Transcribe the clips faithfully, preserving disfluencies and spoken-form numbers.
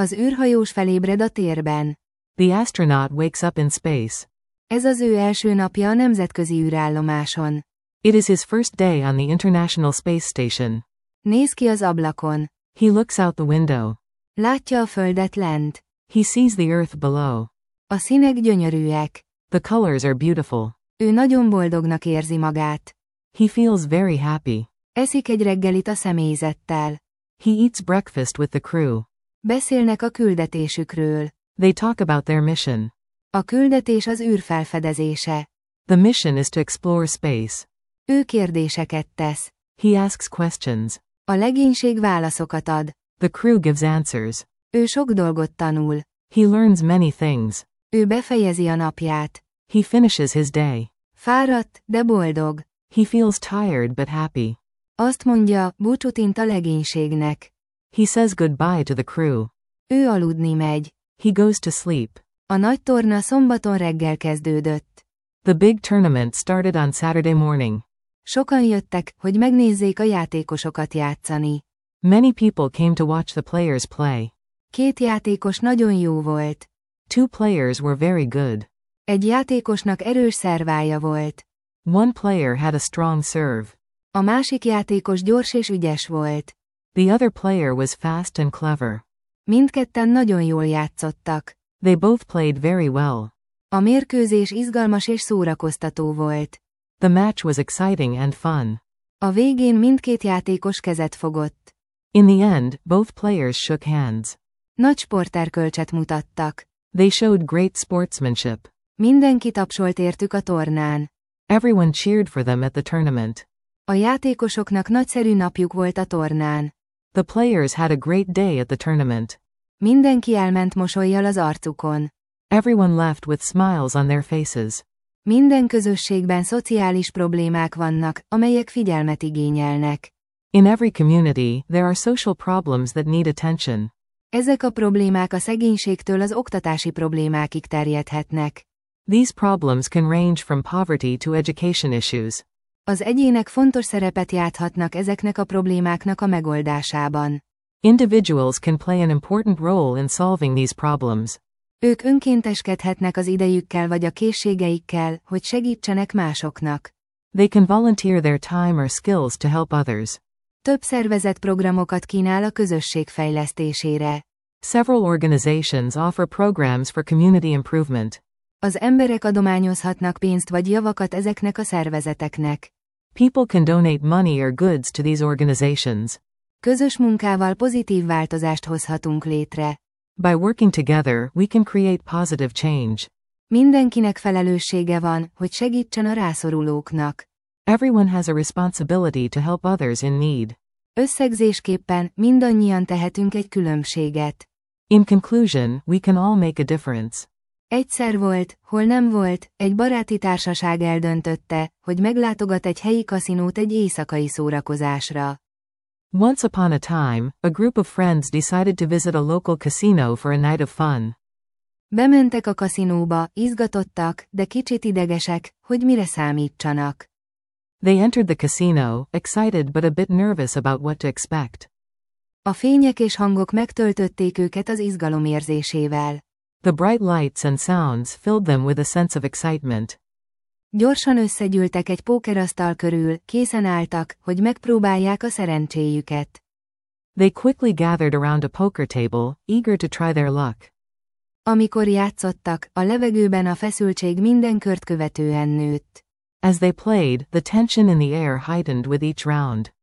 Az űrhajós felébred a térben. The astronaut wakes up in space. Ez az ő első napja a nemzetközi űrállomáson. It is his first day on the International Space Station. Néz ki az ablakon. He looks out the window. Látja a földet lent. He sees the earth below. A színek gyönyörűek. The colors are beautiful. Ő nagyon boldognak érzi magát. He feels very happy. Eszik egy reggelit a személyzettel. He eats breakfast with the crew. Beszélnek a küldetésükről. They talk about their mission. A küldetés az űr felfedezése. The mission is to explore space. Ő kérdéseket tesz. He asks questions. A legénység válaszokat ad. The crew gives answers. Ő sok dolgot tanul. He learns many things. Ő befejezi a napját. He finishes his day. Fáradt, de boldog. He feels tired but happy. Azt mondja, búcsút int a legénységnek. He says goodbye to the crew. Ő aludni megy. He goes to sleep. A nagy torna szombaton reggel kezdődött. The big tournament started on Saturday morning. Sokan jöttek, hogy megnézzék a játékosokat játszani. Many people came to watch the players play. Két játékos nagyon jó volt. Two players were very good. Egy játékosnak erős szervája volt. One player had a strong serve. A másik játékos gyors és ügyes volt. The other player was fast and clever. Mindketten nagyon jól játszottak. They both played very well. A mérkőzés izgalmas és szórakoztató volt. The match was exciting and fun. A végén mindkét játékos kezet fogott. In the end, both players shook hands. Nagy sporterkölcset mutattak. They showed great sportsmanship. Mindenki tapsolt értük a tornán. Everyone cheered for them at the tournament. A játékosoknak nagyszerű napjuk volt a tornán. The players had a great day at the tournament. Mindenki elment mosollyal az arcukon. Everyone left with smiles on their faces. Minden közösségben szociális problémák vannak, amelyek figyelmet igényelnek. In every community, there are social problems that need attention. Ezek a problémák a szegénységtől az oktatási problémákig terjedhetnek. These problems can range from poverty to education issues. Az egyének fontos szerepet játhatnak ezeknek a problémáknak a megoldásában. Individuals can play an important role in solving these problems. Ők önkénteskedhetnek az idejükkel vagy a készségeikkel, hogy segítsenek másoknak. They can volunteer their time or skills to help others. Több szervezet programokat kínál a közösség fejlesztésére. Several organizations offer programs for community improvement. Az emberek adományozhatnak pénzt vagy javakat ezeknek a szervezeteknek. People can donate money or goods to these organizations. Közös munkával pozitív változást hozhatunk létre. By working together, we can create positive change. Mindenkinek felelőssége van, hogy segítsen a rászorulóknak. Everyone has a responsibility to help others in need. Összegzésképpen mindannyian tehetünk egy különbséget. In conclusion, we can all make a difference. Egyszer volt, hol nem volt, egy baráti társaság eldöntötte, hogy meglátogat egy helyi kaszinót egy éjszakai szórakozásra. Once upon a time, a group of friends decided to visit a local casino for a night of fun. Bementek a kaszinóba, izgatottak, de kicsit idegesek, hogy mire számítsanak. They entered the casino, excited but a bit nervous about what to expect. A fények és hangok megtöltötték őket az izgalom érzésével. The bright lights and sounds filled them with a sense of excitement. Gyorsan összegyűltek egy pókerasztal körül, készen álltak, hogy megpróbálják a szerencséjüket. They quickly gathered around a poker table, eager to try their luck. Amikor játszottak, a levegőben a feszültség minden kört követően nőtt. As they played, the tension in the air heightened with each round.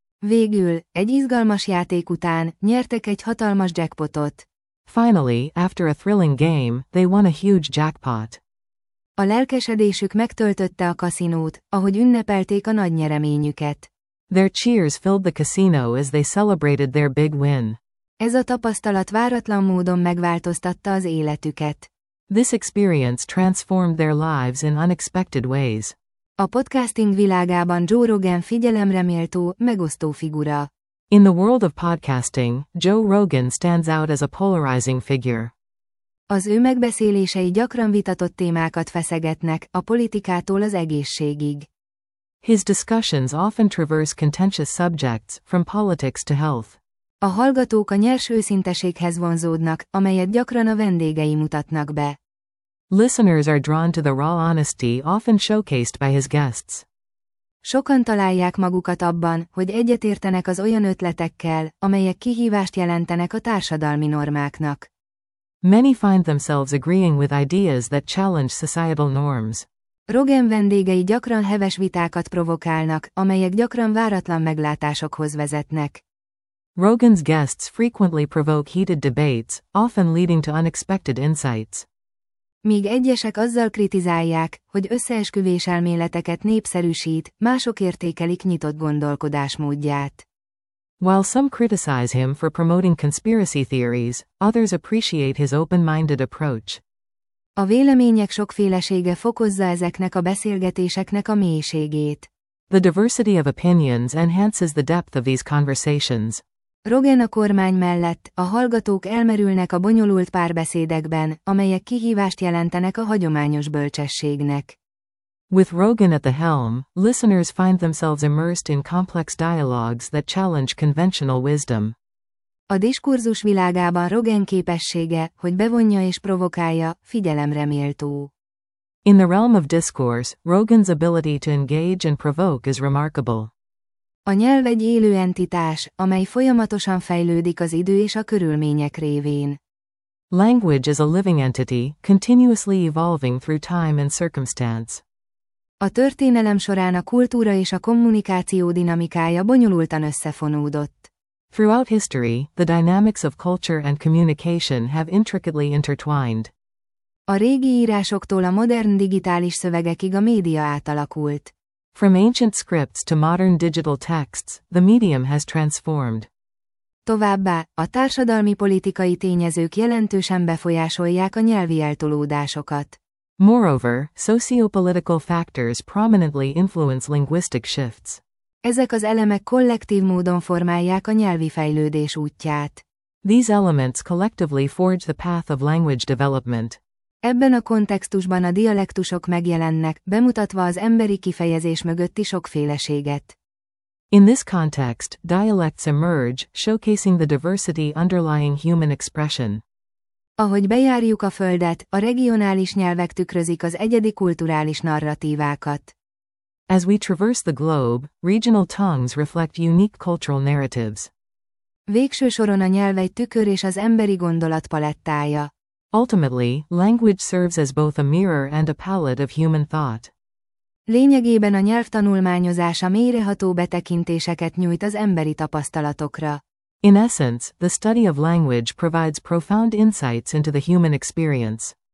Végül, egy izgalmas játék után, nyertek egy hatalmas jackpotot. Finally, after a thrilling game, they won a huge jackpot. A lelkesedésük megtöltötte a kaszinót, ahogy ünnepelték a nagy nyereményüket. Their cheers filled the casino as they celebrated their big win. Ez a tapasztalat váratlan módon megváltoztatta az életüket. This experience transformed their lives in unexpected ways. A podcasting világában Joe Rogan figyelemreméltó, megosztó figura. In the world of podcasting, Joe Rogan stands out as a polarizing figure. Az ő megbeszélései gyakran vitatott témákat feszegetnek, a politikától az egészségig. His discussions often traverse contentious subjects, from politics to health. A hallgatók a nyers őszinteséghez vonzódnak, amelyet gyakran a vendégei mutatnak be. Listeners are drawn to the raw honesty often showcased by his guests. Sokan találják magukat abban, hogy egyetértenek az olyan ötletekkel, amelyek kihívást jelentenek a társadalmi normáknak. Many find themselves agreeing with ideas that challenge societal norms. Rogan vendégei gyakran heves vitákat provokálnak, amelyek gyakran váratlan meglátásokhoz vezetnek. Rogan's guests frequently provoke heated debates, often leading to unexpected insights. Míg egyesek azzal kritizálják, hogy összeesküvés elméleteket népszerűsít, mások értékelik nyitott gondolkodásmódját. While some criticize him for promoting conspiracy theories, others appreciate his open-minded approach. A vélemények sokfélesége fokozza ezeknek a beszélgetéseknek a mélységét. The diversity of opinions enhances the depth of these conversations. Rogan a kormány mellett, a hallgatók elmerülnek a bonyolult párbeszédekben, amelyek kihívást jelentenek a hagyományos bölcsességnek. With Rogan at the helm, listeners find themselves immersed in complex dialogues that challenge conventional wisdom. A diskurzus világában Rogan képessége, hogy bevonja és provokálja, figyelemre méltó. In the realm of discourse, Rogan's ability to engage and provoke is remarkable. A nyelv egy élő entitás, amely folyamatosan fejlődik az idő és a körülmények révén. Language is a living entity, continuously evolving through time and circumstance. A történelem során a kultúra és a kommunikáció dinamikája bonyolultan összefonódott. Throughout history, the dynamics of culture and communication have intricately intertwined. A régi írásoktól a modern digitális szövegekig a média átalakult. From ancient scripts to modern digital texts, the medium has transformed. Továbbá, a társadalmi-politikai tényezők jelentősen befolyásolják a nyelvi eltolódásokat. Moreover, sociopolitical factors prominently influence linguistic shifts. Ezek az elemek kollektív módon formálják a nyelvi fejlődés útját. These elements collectively forge the path of language development. Ebben a kontextusban a dialektusok megjelennek, bemutatva az emberi kifejezés mögötti sokféleséget. In this context, dialects emerge, showcasing the diversity underlying human expression. Ahogy bejárjuk a Földet, a regionális nyelvek tükrözik az egyedi kulturális narratívákat. As we traverse the globe, regional tongues reflect unique cultural narratives. Végső soron a nyelv egy tükör és az emberi gondolat palettája. Ultimately, language serves as both a mirror and a palette of human thought. Lényegében a nyelv tanulmányozása mélyreható betekintéseket nyújt az emberi tapasztalatokra. In essence, the study of language provides profound insights into the human experience.